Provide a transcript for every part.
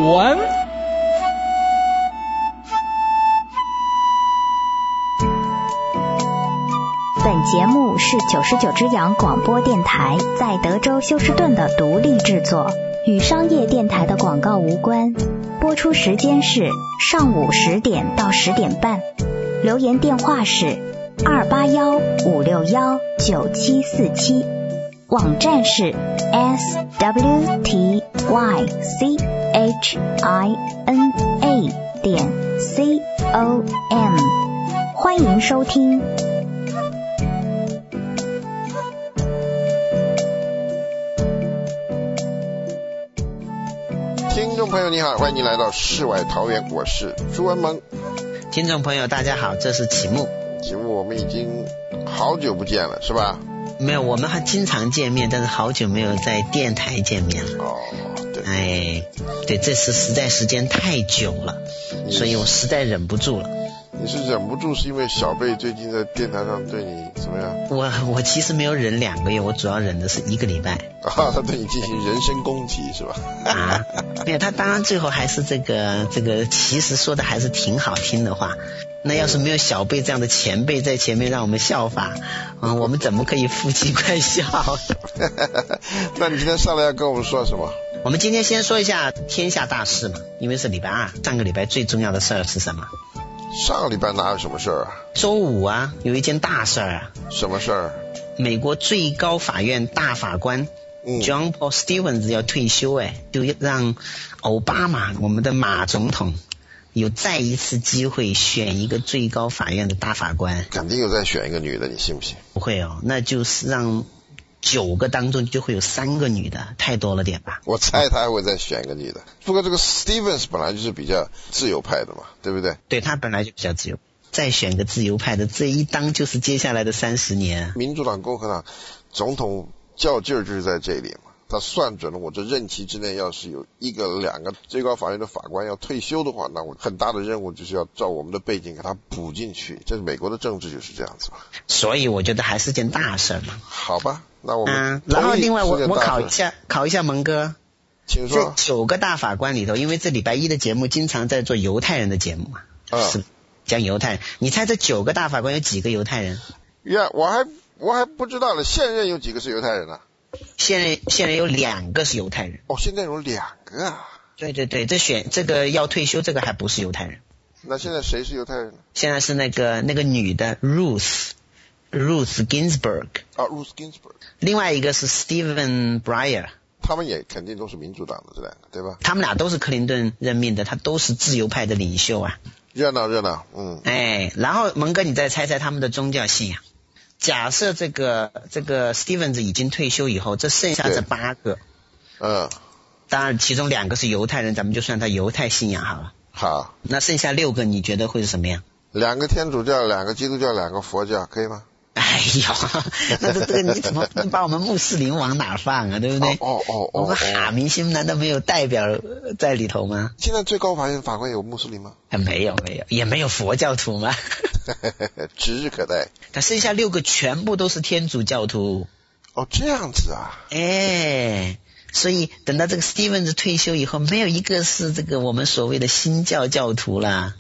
文。 本节目是99只羊广播电台在德州休斯顿的独立制作，与商业电台的广告无关。播出时间是上午10点到10点半。留言电话是281-561-9747。网站是 swtychina.com。欢迎收听。 听众朋友你好，欢迎你来到世外桃源，我是朱文萌。 听众朋友大家好，这是启木。 启木，我们已经好久不见了是吧？ 没有，我们还经常见面，但是好久没有在电台见面了。 哦，对。 对，这次实在时间太久了，所以我实在忍不住了。 你是忍不住是因为小贝最近在电台上对你怎么样？ 我其实没有忍2个月，我主要忍的是1个礼拜。 啊，他对你进行人身攻击是吧？ 啊，没有，他当然最后还是这个其实说的还是挺好听的话。那要是没有小贝这样的前辈在前面让我们效法，我们怎么可以夫妻快笑？ 那你今天上来要跟我们说什么？ 我们今天先说一下天下大事嘛，因为是礼拜二，上个礼拜最重要的事儿是什么？ 上个礼拜哪有什么事儿啊？ 周五啊，有一件大事儿啊。 什么事儿？ 美国最高法院大法官John Paul Stevens 要退休，就让奥巴马，我们的马总统，有再一次机会选一个最高法院的大法官。 肯定有再选一个女的，你信不信？ 不会哦，那就是让9个当中就会有3个女的，太多了点吧？ 我猜他还会再选一个女的。不过这个 Stevens 本来就是比较自由派的嘛，对不对？ 对，他本来就比较自由，再选个自由派的，这一当就是接下来的30年。 民主党、共和党总统较劲儿就是在这里嘛。他算准了，我这任期之内要是有1个、2个最高法院的法官要退休的话，那我很大的任务就是要照我们的背景给他补进去。这是美国的政治就是这样子嘛。所以我觉得还是件大事嘛。 好吧，那我们然后另外我考一下蒙哥， 请说。 这9个大法官里头，因为这礼拜1的节目经常在做犹太人的节目嘛，是讲犹太人。你猜这9个大法官有几个犹太人？ 我还不知道了，现任有几个是犹太人啊？ 现任有2个是犹太人。 哦，现在有2个啊？ 对，这个要退休，这个还不是犹太人。 那现在谁是犹太人呢？ 现在是那个女的 Ruth Ginsburg。 Ruth Ginsburg。 另外一个是 Stephen Breyer。 他们也肯定都是民主党的这2个，对吧？ 他们俩都是克林顿任命的，他都是自由派的领袖啊。 热闹。 然后蒙哥，你再猜猜他们的宗教信仰。假设这个 Stevens 已经退休以后，这剩下这8个，当然其中2个是犹太人，咱们就算他犹太信仰好了。 好， 那剩下6个你觉得会是什么样 ？2个天主教，2个基督教，2个佛教，可以吗？ 哎呀，那这个你怎么把我们穆斯林往哪放啊？对不对？我们哈明星难道没有代表在里头吗？ 现在最高法院法官有穆斯林吗？ 没有，也没有佛教徒吗？ 指日可待。 他剩下6个全部都是天主教徒。 这样子啊。 所以等到这个 Stevens 退休以后，没有一个是这个我们所谓的新教教徒啦。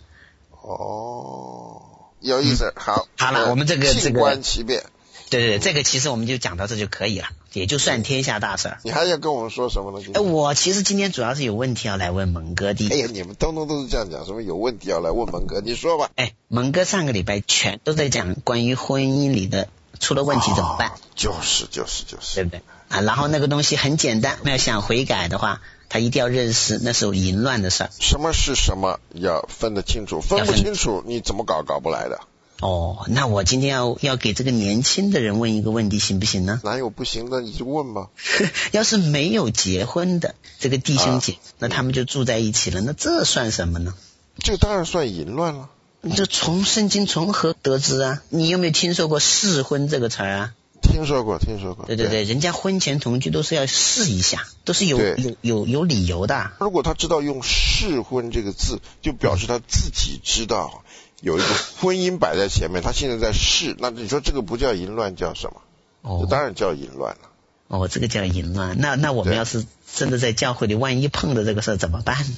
有意思。好了，我们这个静观其变。 对，这个其实我们就讲到这就可以了，也就算天下大事。 你还要跟我们说什么呢？ 我其实今天主要是有问题要来问蒙哥的。 你们通通都是这样讲，什么有问题要来问蒙哥，你说吧。 蒙哥上个礼拜全都在讲关于婚姻里的出了问题怎么办。 就是， 对不对啊？然后那个东西很简单，要想悔改的话，他一定要认识那是有淫乱的事儿。 什么是什么要分得清楚，分不清楚你怎么搞不来的。 那我今天要给这个年轻的人问一个问题，行不行呢？ 哪有不行的，你就问吧。 要是没有结婚的这个弟兄姐，那他们就住在一起了，那这算什么呢？ 这当然算淫乱了。 这从圣经从何得知啊？你有没有听说过试婚这个词啊？ 听说过。 对，人家婚前同居都是要试一下，都是有理由的。 如果他知道用试婚这个字，就表示他自己知道有一个婚姻摆在前面，他现在在试，那你说这个不叫淫乱叫什么？这当然叫淫乱了。 这个叫淫乱。那我们要是真的在教会里万一碰到这个事怎么办呢？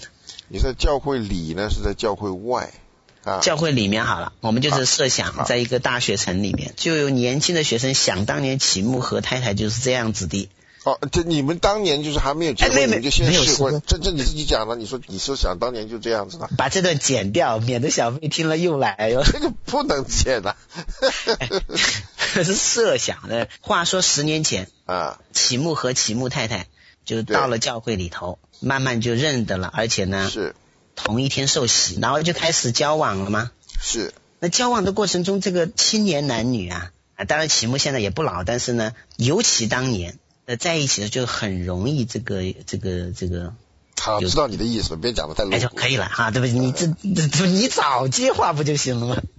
你在教会里呢，是在教会外？ 教会里面好了，我们就是设想在一个大学城里面，就有年轻的学生想当年启幕和太太就是这样子的。 这你们当年就是还没有结婚，你们就先试婚，这你自己讲的，你说想当年就这样子的， 把这段剪掉，免得小妹听了又来哟。 这个不能剪的， 是设想的。话说10年前启幕和启幕太太就到了教会里头，慢慢就认得了，而且呢是同一天受洗，然后就开始交往了吗？ 是。 那交往的过程中，这个青年男女当然启幕现在也不老，但是呢，尤其当年在一起的就很容易这个。 好，知道你的意思，别讲得太露骨。 就可以了哈，对不对？你早接话不就行了吗？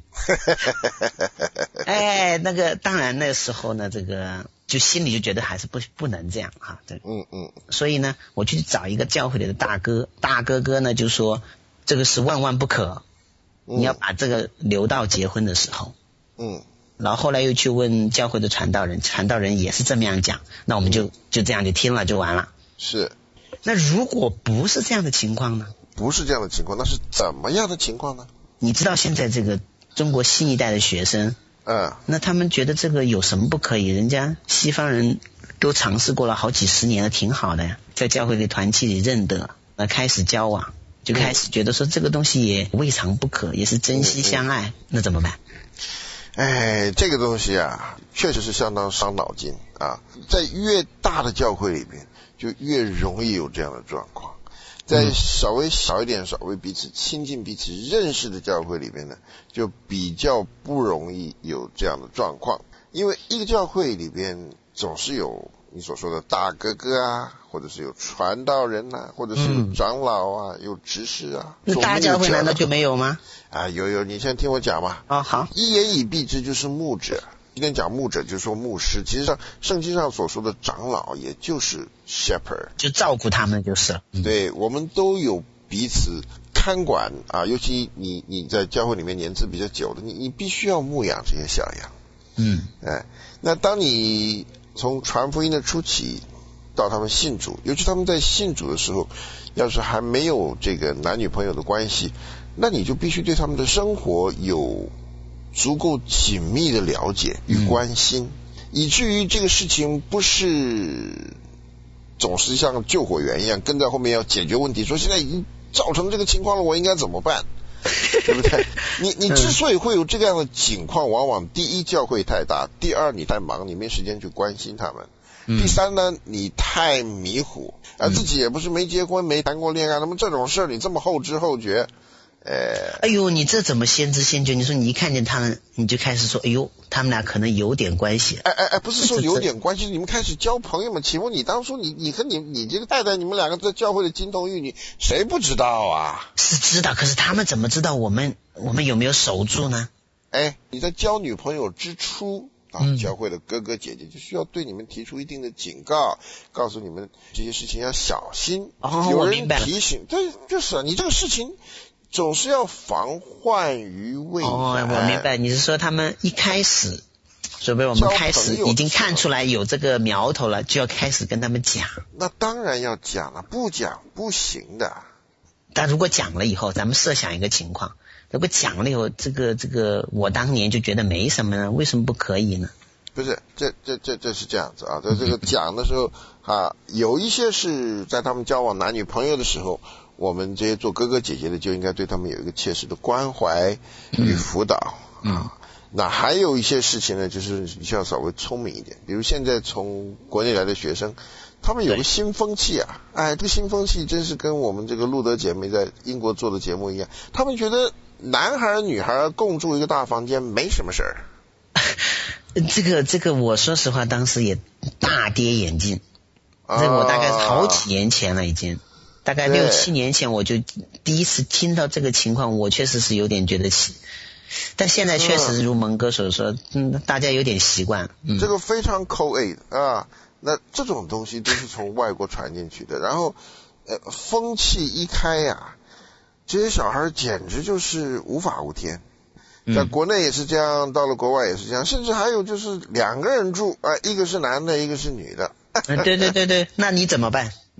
那个当然那时候呢，这个就心里就觉得还是不能这样哈，对。所以呢，我就去找一个教会里的大哥哥呢就说这个是万万不可，你要把这个留到结婚的时候。然后后来又去问教会的传道人也是这么样讲，那我们就这样就听了就完了。 是。 那如果不是这样的情况呢？ 不是这样的情况，那是怎么样的情况呢？ 你知道现在这个中国新一代的学生，那他们觉得这个有什么不可以？人家西方人都尝试过了好几十年了，挺好的呀，在教会的团契里认得，开始交往，就开始觉得说这个东西也未尝不可，也是真心相爱，那怎么办？ 这个东西确实是相当伤脑筋在越大的教会里面就越容易有这样的状况，在稍微小一点、稍微彼此亲近、彼此认识的教会里面呢，就比较不容易有这样的状况。因为一个教会里边总是有你所说的大哥哥或者是有传道人或者是有长老有执事那大教会难道就没有吗？ 有，你先听我讲嘛。 好。 一言以蔽之就是牧者。今天讲牧者就是说牧师，其实上圣经上所说的长老也就是 shepherd， 就照顾他们就是了。 对，我们都有彼此看管尤其你在教会里面年资比较久的，你必须要牧养这些小羊。那当你从传福音的初期到他们信主，尤其他们在信主的时候，要是还没有这个男女朋友的关系，那你就必须对他们的生活有足够紧密的了解与关心，以至于这个事情不是总是像救火员一样跟在后面要解决问题，说现在已经造成这个情况了，我应该怎么办？对不对？你之所以会有这样的情况，往往第一教会太大，第二你太忙，你没时间去关心他们，第三呢你太迷糊自己也不是没结婚没谈过恋爱，那么这种事你这么后知后觉。 你这怎么先知先觉？你说你一看见他们，你就开始说，他们俩可能有点关系。 不是说有点关系，你们开始交朋友嘛？请问你当初你和你这个太太，你们两个在教会的金童玉女，谁不知道啊？ 是知道，可是他们怎么知道我们有没有守住呢？ 你在交女朋友之初教会的哥哥姐姐就需要对你们提出一定的警告，告诉你们这些事情要小心。有人提醒，对，就是你这个事情总是要防患于未然。 我明白，你是说他们一开始，准备我们开始已经看出来有这个苗头了，就要开始跟他们讲。 那当然要讲了，不讲不行的。 但如果讲了以后，咱们设想一个情况，如果讲了以后，这个我当年就觉得没什么呢，为什么不可以呢？ 不是，这是这样子在这个讲的时候有一些是在他们交往男女朋友的时候，我们这些做哥哥姐姐的就应该对他们有一个切实的关怀与辅导那还有一些事情呢，就是你需要稍微聪明一点，比如现在从国内来的学生，他们有个新风气这个新风气真是跟我们这个路德姐妹在英国做的节目一样，他们觉得男孩女孩共住一个大房间没什么事儿。 这个我说实话当时也大跌眼镜，这个我大概好几年前了已经，大概6、7年前我就第一次听到这个情况，我确实是有点觉得奇，但现在确实如蒙哥所说大家有点习惯这个非常co-ed那这种东西都是从外国传进去的，然后风气一开这些小孩简直就是无法无天，在国内也是这样，到了国外也是这样，甚至还有就是2个人住一个是男的一个是女的对，那你怎么办？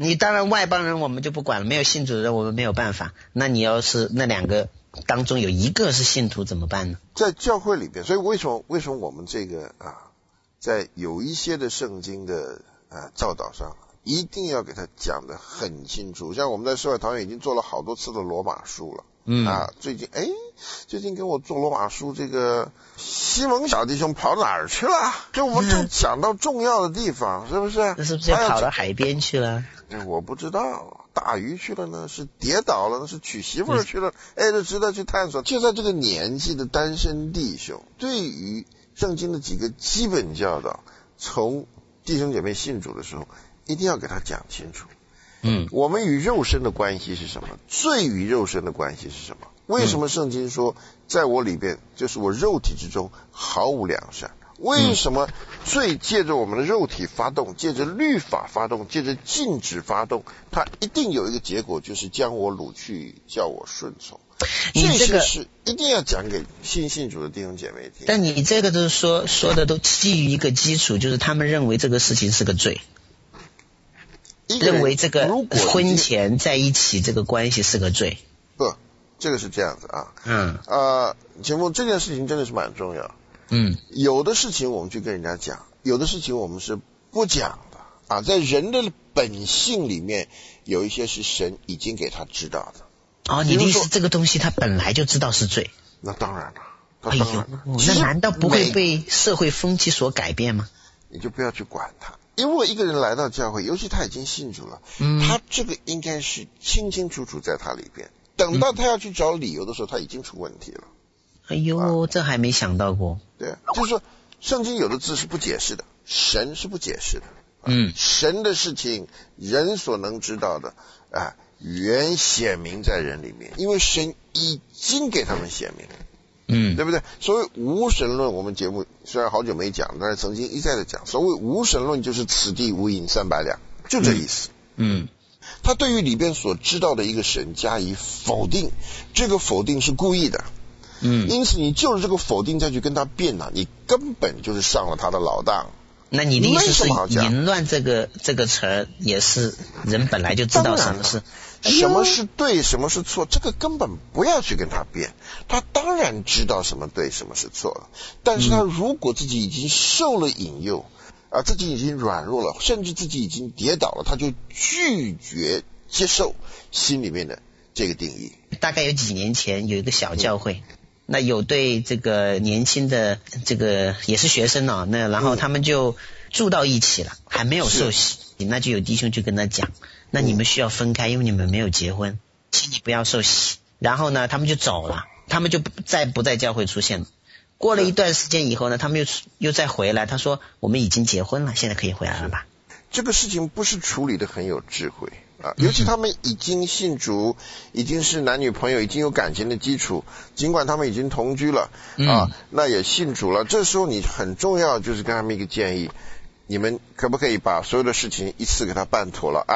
你当然外邦人我们就不管了，没有信主的人我们没有办法。那你要是那2个当中有一个是信徒怎么办呢？ 在教会里边，所以为什么我们这个在有一些的圣经的教导上，一定要给他讲得很清楚。像我们在世外桃源已经做了好多次的罗马书了。最近跟我做罗马书这个西蒙小弟兄跑哪儿去了？就我们正讲到重要的地方，是不是？ 那是不是跑到海边去了？ 我不知道，打鱼去了呢，是跌倒了呢，是娶媳妇儿去了？这值得去探索。就在这个年纪的单身弟兄，对于圣经的几个基本教导，从弟兄姐妹信主的时候，一定要给他讲清楚。我们与肉身的关系是什么？罪与肉身的关系是什么？为什么圣经说在我里边，就是我肉体之中毫无良善？为什么罪借着我们的肉体发动，借着律法发动，借着禁止发动，它一定有一个结果，就是将我掳去，叫我顺从。这些是一定要讲给信主的弟兄姐妹听。 但你这个都说的都基于一个基础，就是他们认为这个事情是个罪，认为这个婚前在一起这个关系是个罪。 不，这个是这样子节目这件事情真的是蛮重要。有的事情我们去跟人家讲，有的事情我们是不讲的在人的本性里面，有一些是神已经给他知道的。 你的意思这个东西他本来就知道是罪？ 那当然了。 那难道不会被社会风气所改变吗？ 你就不要去管他。因为一个人来到教会，尤其他已经信主了，他这个应该是清清楚楚在他里边。等到他要去找理由的时候，他已经出问题了。 这还没想到过。 对，就是说圣经有的字是不解释的，神是不解释的。神的事情人所能知道的原显明在人里面，因为神已经给他们显明。对不对？所谓无神论，我们节目虽然好久没讲，但是曾经一再的讲。所谓无神论，就是此地无银300两，就这意思。他对于里边所知道的一个神加以否定，这个否定是故意的。因此你就着这个否定再去跟他辩你根本就是上了他的老当。 那你的意思是淫乱这个词儿也是人本来就知道什么是什么是对，什么是错，这个根本不要去跟他辩，他当然知道什么对，什么是错了。但是他如果自己已经受了引诱自己已经软弱了，甚至自己已经跌倒了，他就拒绝接受心里面的这个定义。 大概有几年前有一个小教会，那有对这个年轻的这个也是学生那然后他们就住到一起了，还没有受洗，那就有弟兄就跟他讲，那你们需要分开，因为你们没有结婚，请你不要受洗。然后呢他们就走了，他们就不在教会出现了。过了一段时间以后呢，他们又再回来，他说我们已经结婚了，现在可以回来了吧。 这个事情不是处理的很有智慧尤其他们已经信主，已经是男女朋友，已经有感情的基础，尽管他们已经同居了那也信主了。这时候你很重要就是跟他们一个建议，你们可不可以把所有的事情一次给他办妥了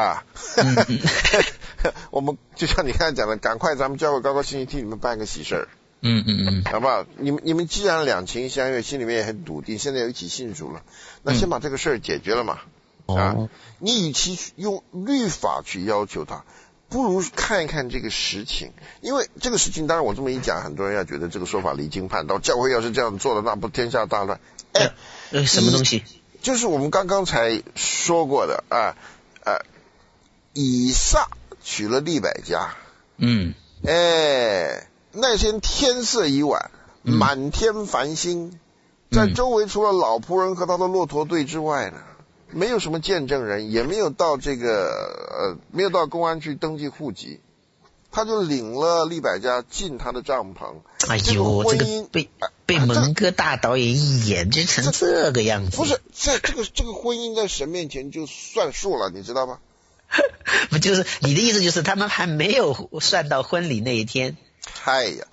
我们就像你刚才讲的，赶快咱们教会高高兴兴替你们办个喜事儿。好不好？你们既然两情相悦，心里面也很笃定，现在又一起信主了，那先把这个事儿解决了嘛。你与其用律法去要求他，不如看一看这个实情。因为这个事情，当然我这么一讲，很多人要觉得这个说法离经叛道，教会要是这样做的，那不天下大乱。 什么东西？ 就是我们刚刚才说过的以撒娶了利百加。那天天色已晚，满天繁星，在周围除了老仆人和他的骆驼队之外呢，没有什么见证人，也没有到没有到公安去登记户籍，他就领了利百加进他的帐篷。 这个被蒙哥大导演一演就成这个样子。 不是，在这个婚姻在神面前就算数了，你知道吗？ 不就是你的意思就是他们还没有算到婚礼那一天？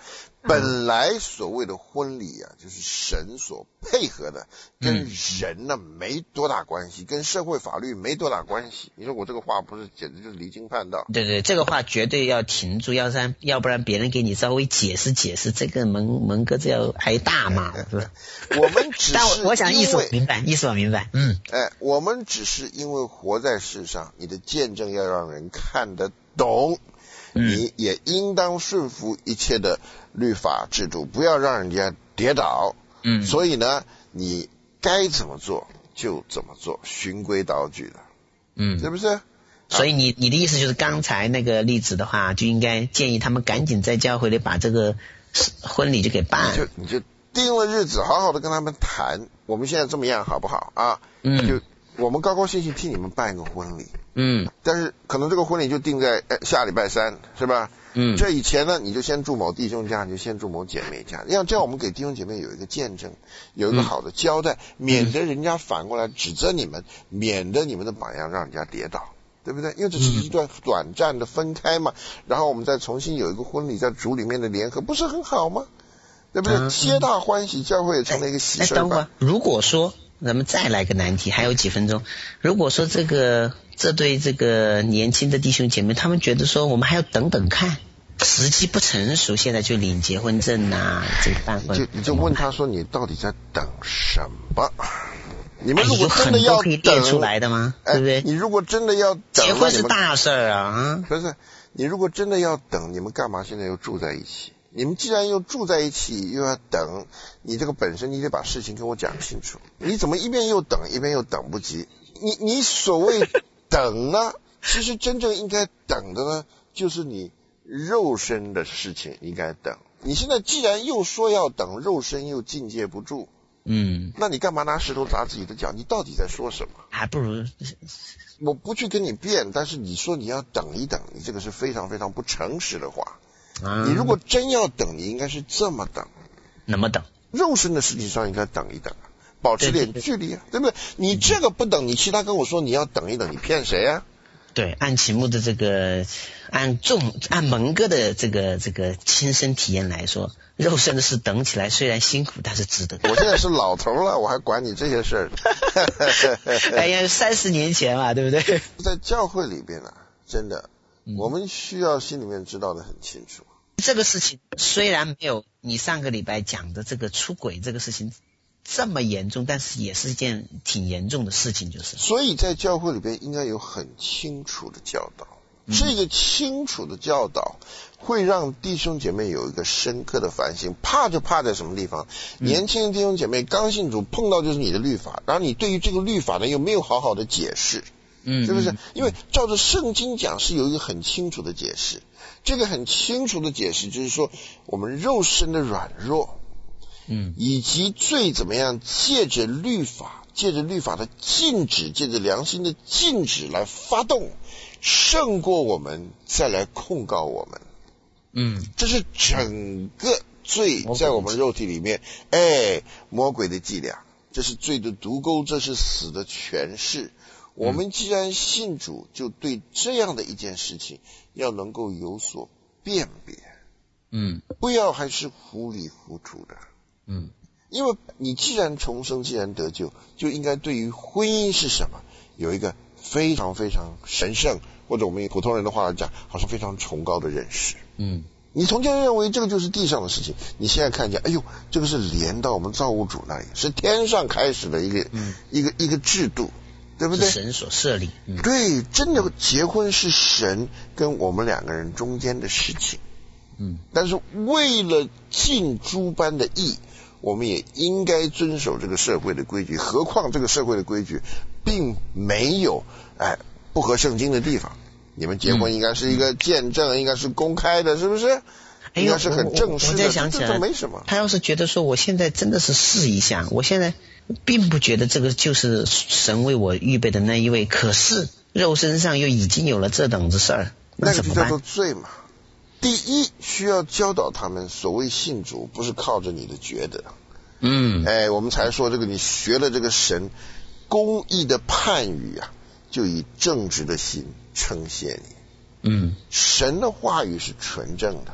本来所谓的婚礼啊，就是神所配合的，跟人呢没多大关系，跟社会法律没多大关系。你说我这个话不是简直就是离经叛道？ 对对，这个话绝对要停住，要不然别人给你稍微解释解释，这个蒙哥这要挨大骂，是吧？ 我们只是， 但我想意思我明白， 我们只是因为活在世上，你的见证要让人看得懂。你也应当顺服一切的律法制度，不要让人家跌倒。所以呢，你该怎么做就怎么做，循规蹈矩的。是不是？ 所以你的意思就是刚才那个例子的话，就应该建议他们赶紧在教会里把这个婚礼就给办。 你就定了日子，好好的跟他们谈，我们现在这么样好不好啊？就我们高高兴兴替你们办一个婚礼。但是可能这个婚礼就定在下礼拜3，是吧？这以前呢，你就先住某弟兄家，你就先住某姐妹家，这样我们给弟兄姐妹有一个见证，有一个好的交代，免得人家反过来指责你们，免得你们的榜样让人家跌倒，对不对？因为这是一段短暂的分开嘛，然后我们再重新有一个婚礼在主里面的联合，不是很好吗？对不对？皆大欢喜，教会也成了一个喜事。 等会儿，如果说咱们再来个难题，还有几分钟。如果说这对这个年轻的弟兄姐妹，他们觉得说我们还要等等看，时机不成熟，现在就领结婚证啊，这个办婚， 你就问他说你到底在等什么？你们如果真的要可以列出来的吗？对不对？ 你如果真的要等， 结婚是大事啊。 不是，你如果真的要等，你们干嘛现在又住在一起？你们既然又住在一起，又要等，你这个本身你得把事情跟我讲清楚。你怎么一边又等，一边又等不及？你所谓等呢，其实真正应该等的呢，就是你肉身的事情应该等。你现在既然又说要等，肉身又境界不住，那你干嘛拿石头砸自己的脚？你到底在说什么？ 还不如我不去跟你辩，但是你说你要等一等，你这个是非常非常不诚实的话。你如果真要等，你应该是这么等。 怎么等？ 肉身的事情上应该等一等，保持点距离啊，对不对？你这个不等，你其他跟我说你要等一等，你骗谁啊？ 对，按启幕的这个，按蒙哥的这个亲身体验来说，肉身的事等起来虽然辛苦，但是值得。 我现在是老头了，我还管你这些事儿？ 哎呀，30年前嘛，对不对？ 在教会里边啊，真的，我们需要心里面知道的很清楚。 这个事情虽然没有你上个礼拜讲的这个出轨这个事情这么严重，但是也是一件挺严重的事情，就是。 所以在教会里边应该有很清楚的教导，这个清楚的教导会让弟兄姐妹有一个深刻的反省。怕就怕在什么地方？年轻的弟兄姐妹刚信主，碰到就是你的律法，然后你对于这个律法呢又没有好好的解释，是不是？因为照着圣经讲是有一个很清楚的解释，这个很清楚的解释就是说我们肉身的软弱，以及罪怎么样借着律法的禁止，借着良心的禁止来发动，胜过我们再来控告我们。这是整个罪在我们肉体里面，魔鬼的伎俩，这是罪的毒钩，这是死的权势。我们既然信主，就对这样的一件事情要能够有所辨别，不要还是糊里糊涂的。因为你既然重生，既然得救，就应该对于婚姻是什么有一个非常非常神圣，或者我们以普通人的话来讲，好像非常崇高的认识。你从前认为这个就是地上的事情，你现在看见，哎呦，这个是连到我们造物主那里，是天上开始的一个制度，对不对？ 是神所设立。 对，真的结婚是神跟我们两个人中间的事情。但是为了尽诸般的义，我们也应该遵守这个社会的规矩，何况这个社会的规矩并没有不合圣经的地方。你们结婚应该是一个见证，应该是公开的，是不是？应该是很正式的。 我在想起来， 这没什么。 他要是觉得说我现在真的是试一下，我现在并不觉得这个就是神为我预备的那一位，可是肉身上又已经有了这等子事儿， 那怎么办？那个就叫做罪嘛。第一，需要教导他们，所谓信主不是靠着你的觉得。我们才说这个，你学了这个神公义的判语啊，就以正直的心称谢你。神的话语是纯正的，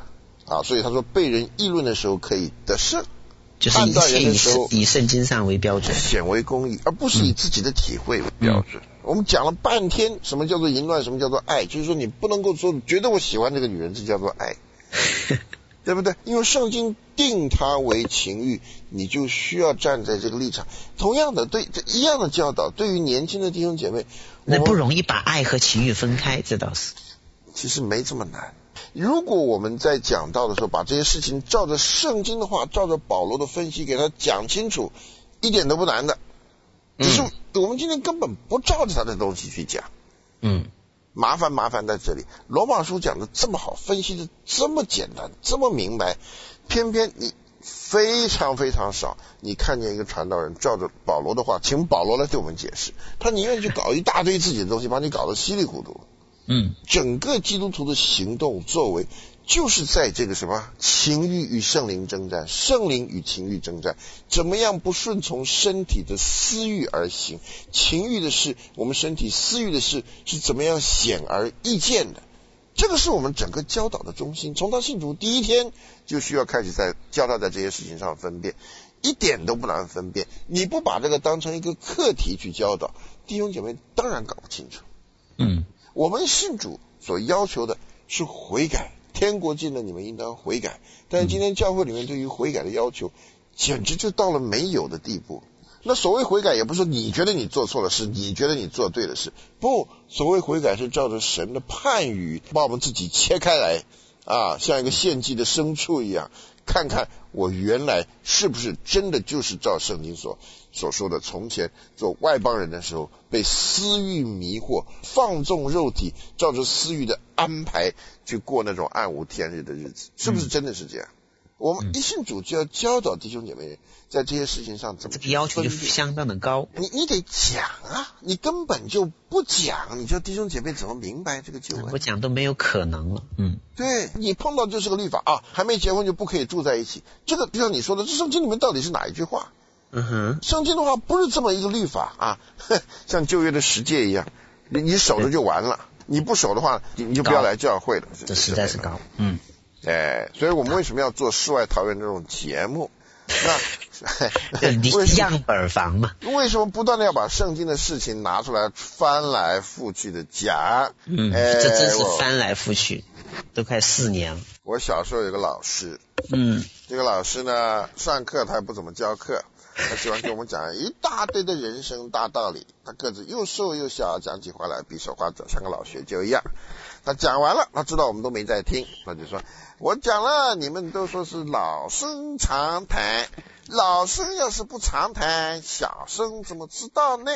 啊，所以他说被人议论的时候可以得胜， 就是一切以圣经上为标准， 显为公义，而不是以自己的体会为标准。我们讲了半天什么叫做淫乱，什么叫做爱，就是说你不能够说觉得我喜欢这个女人，这叫做爱对不对？因为圣经定它为情欲，你就需要站在这个立场。同样的，对一样的教导，对于年轻的弟兄姐妹， 那不容易把爱和情欲分开，这倒是。 其实没这么难。如果我们在讲道的时候，把这些事情照着圣经的话，照着保罗的分析给他讲清楚，一点都不难的。只是我们今天根本不照着他的东西去讲。麻烦在这里。罗马书讲的这么好，分析的这么简单，这么明白，偏偏你非常非常少，你看见一个传道人照着保罗的话，请保罗来对我们解释，他宁愿去搞一大堆自己的东西，把你搞得稀里糊涂。整个基督徒的行动作为，就是在这个什么情欲与圣灵征战，圣灵与情欲征战，怎么样不顺从身体的私欲而行？情欲的事，我们身体私欲的事是怎么样显而易见的？这个是我们整个教导的中心。从他信主第一天就需要开始在教他在这些事情上分辨，一点都不难分辨。你不把这个当成一个课题去教导，弟兄姐妹当然搞不清楚。我们信主所要求的是悔改，天国近了，你们应当悔改。但是今天教会里面对于悔改的要求，简直就到了没有的地步。那所谓悔改，也不是说你觉得你做错了事，你觉得你做对了事，不，所谓悔改是照着神的判语，把我们自己切开来啊，像一个献祭的牲畜一样，看看我原来是不是真的就是照圣经所说的，从前做外邦人的时候被私欲迷惑，放纵肉体，照着私欲的安排去过那种暗无天日的日子，是不是真的是这样？我们一信主就要教导弟兄姐妹在这些事情上怎么去分辨， 这个要求就相当的高。 你得讲啊，你根本就不讲，你叫弟兄姐妹怎么明白这个救恩？ 不讲都没有可能了。 对，你碰到就是个律法啊，还没结婚就不可以住在一起，这个就像你说的，这圣经里面到底是哪一句话？圣经的话不是这么一个律法啊，像旧约的十诫一样，你守着就完了，你不守的话，你就不要来教会了。 这实在是高。 所以我们为什么要做世外桃源这种节目？那样本房嘛， 为什么不断的要把圣经的事情拿出来翻来覆去的讲？ 这真是翻来覆去，都快4年了。 我小时候有个老师，这个老师呢，上课他也不怎么教课，他喜欢给我们讲一大堆的人生大道理。他个子又瘦又小，讲起话来比手画脚，像个老学究一样。他讲完了，他知道我们都没在听，他就说：“我讲了，你们都说是老生常谈，老生要是不常谈，小生怎么知道呢？”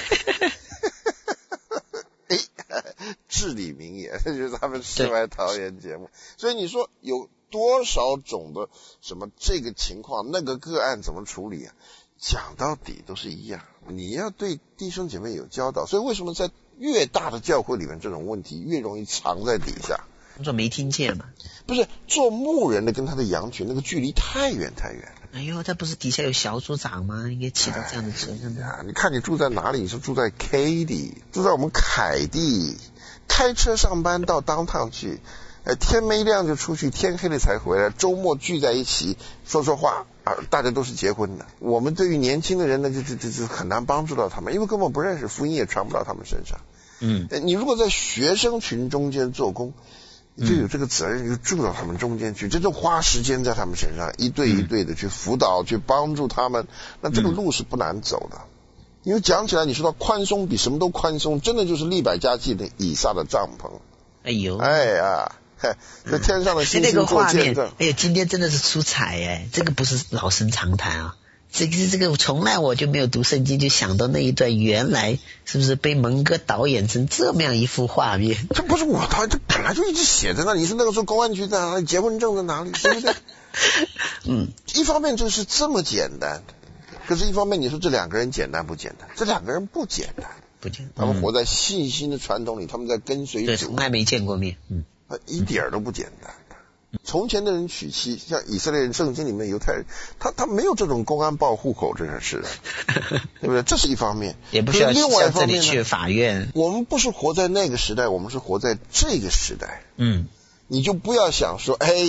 至理名言，这就是他们世外桃源节目。所以你说有多少种的什么这个情况那个个案怎么处理啊？讲到底都是一样，你要对弟兄姐妹有教导。所以为什么在越大的教会里面，这种问题越容易藏在底下？ 说没听见嘛？ 不是，做牧人的跟他的羊群那个距离太远太远了。 哎呦，他不是底下有小组长吗？应该起到这样的责任的。 你看你住在哪里？你是住在 K 地，住在我们凯地，开车上班到downtown去，天没亮就出去，天黑了才回来，周末聚在一起说说话啊，大家都是结婚的。我们对于年轻的人呢，就很难帮助到他们，因为根本不认识，福音也传不到他们身上。你如果在学生群中间做工，你就有这个责任，就住到他们中间去，这就花时间在他们身上，一对一对的去辅导，去帮助他们。那这个路是不难走的。因为讲起来，你说到宽松比什么都宽松，真的就是利百加记的以撒的帐篷。在天上的星星做见证。 今天真的是出彩这个不是老生常谈啊。这个从来我就没有读圣经就想到那一段，原来是不是被蒙哥导演成这么样一幅画面？ 这不是我导演，这本来就一直写在那里。是那个时候公安局在哪里，结婚证在哪里，对不对？一方面就是这么简单，可是一方面你说这两个人简单不简单？这两个人不简单， 不简单。 他们活在信心的传统里，他们在跟随主， 对，从来没见过面， 一点都不简单。从前的人娶妻，像以色列人圣经里面犹太人，他没有这种公安报户口这件事的，对不对？这是一方面， 也不需要另外一方面去法院。 我们不是活在那个时代，我们是活在这个时代。你就不要想说，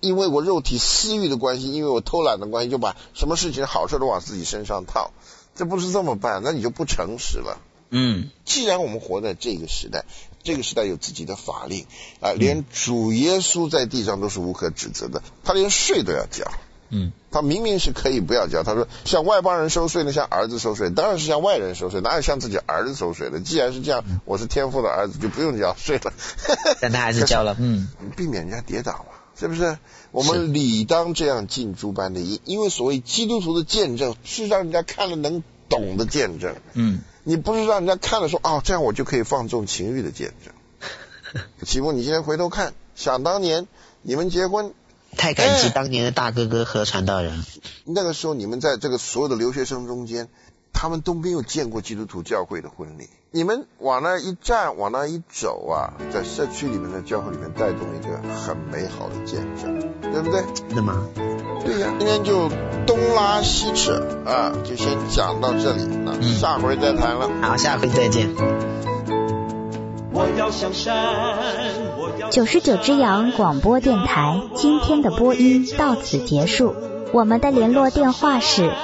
因为我肉体私欲的关系，因为我偷懒的关系，就把什么事情好事都往自己身上套，这不是这么办，那你就不诚实了。既然我们活在这个时代，这个时代有自己的法令啊，连主耶稣在地上都是无可指责的，他连税都要交。他明明是可以不要交，他说向外邦人收税呢，向儿子收税，当然是向外人收税，哪有向自己儿子收税的？既然是这样，我是天父的儿子，就不用交税了。 但他还是交了， 避免人家跌倒嘛，是不是？我们理当这样尽诸般的义，因为所谓基督徒的见证是让人家看了能懂的见证。你不是让人家看了说这样我就可以放纵情欲的见证。启蒙，你今天回头看，想当年你们结婚。 太感激当年的大哥哥和传道人。 那个时候你们在这个所有的留学生中间，他们都没有见过基督徒教会的婚礼，你们往那一站，往那一走啊，在社区里面的教会里面带动一个很美好的见证，对不对？ 是吗？ 对呀，今天就东拉西扯啊，就先讲到这里，下回再谈了。 好，下回再见。 我要向山 99只羊广播电台今天的播音到此结束，我们的联络电话是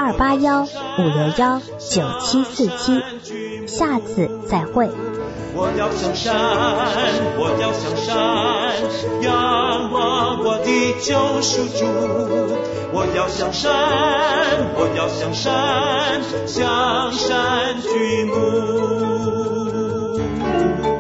281-561-9747，下次再会。 我要向山，我要向山，仰望我的救赎主。我要向山，我要向山，向山举目。